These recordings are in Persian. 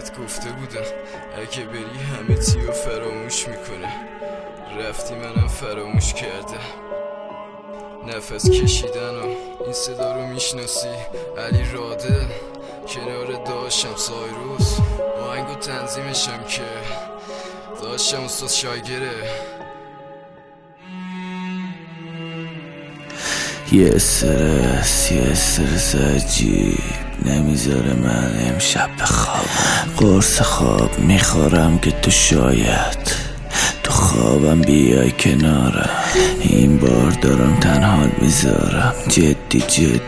بهت گفته بودم اگه بری همه چیو فراموش میکنه. رفتی منم فراموش کردم. نفس کشیدن و این صدا رو میشناسی؟ علی راده کنار داشتم سایروس آهنگو تنظیمشم که داشتم استاد شایگره. یه استرس عجیب نمیذاره من امشب بخوابم. قرص خواب میخورم که تو شاید تو خوابم بیای کنارم. این بار دارم تنها میذارم. جدی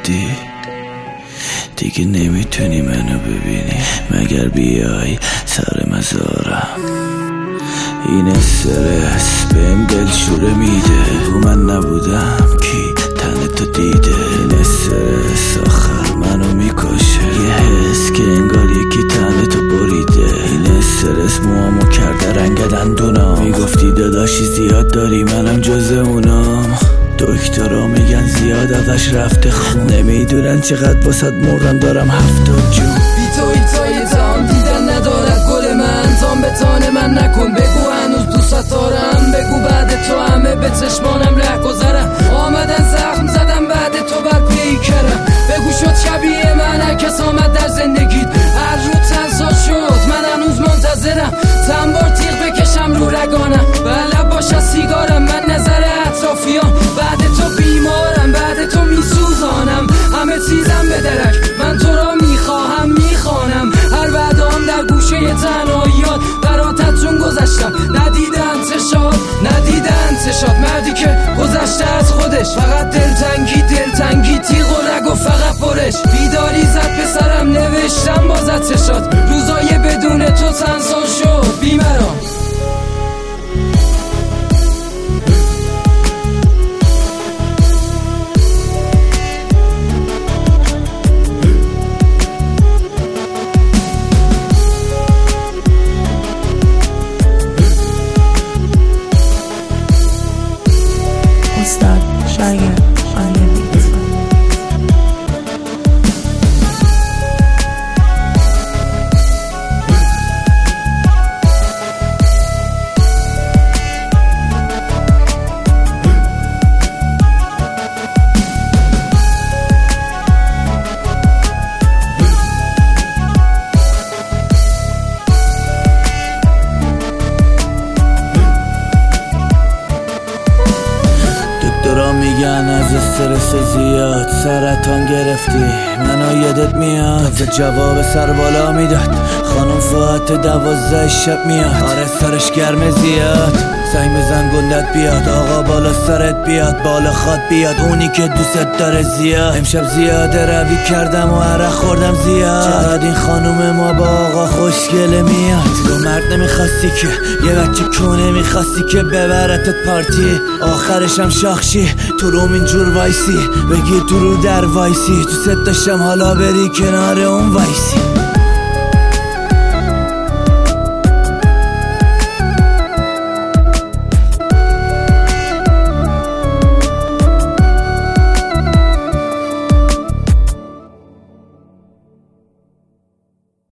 دیگه نمیتونی منو ببینی مگر بیای سر مزارم. این استرس بهم دلشوره میده. بگو من نبودم کی تنتو دیده. این استرس آخر منو میکشه. یه حس که انگار یکی تنتو بریده. این استرس موامو کرده رنگ دندونام. میگفتی داداشی زیاد داری منم جز اونام. دکترها میگن زیاد ازش رفته خون. نمیدونن چقدر واسد مرم دارم 70 جون. بی تو ایتای تام دیدن ندارد گل من. تام به تان من نکن بگو هنوز دوست دارم. بگو بعد تو همه به چشمانم ره گذرم. آمدن زخم زدم بعد تو بر پیکرم. بگو شد شبیه من کس آمد در زندگیت. هر رو تنسا شد من هنوز منتظرم. تنبار تیغ بکشم رو رگانم. بله باشه سیگارم من نظر اطرافیان. بعد تو بیمارم بعد تو میسوزانم. همه چیزم به درک من تو را میخواهم میخوانم. هر وعدام در گوشه تنهاییات براتت چون گذشتم. ندیده انتشاد مردی که گذشته از خودش. فقط دلتنگی تیغ و رگ و فقط برش. بیداری زد به سرم نوشتم بازت چشاد. روزای بدون تو تنسان شد بیمرام. استاد شایر آیدی. دکترها میگن از استرس زیاد سرطان گرفتی. منو یادت میاد تازه جواب سر بالا میداد. خانم فاعت 12 شب میاد. آره سرش گرمه زیاد. زنگ بزن گندت بیاد. آقا بالا سرت بیاد. بالا خواد بیاد. اونی که دوست داره زیاد. امشب زیاده روی کردم و عرق خوردم زیاد. چقدر این خانوم ما با آقا خوشگله میاد. تو مرد نمیخواستی که یه بچه کونه میخواستی که ببرتت پارتی. آخرشم شاخشی تو روم اینجور وایسی. بگی تو رو در وایسی. دوست داشتم حالا بری کنار اون وایسی.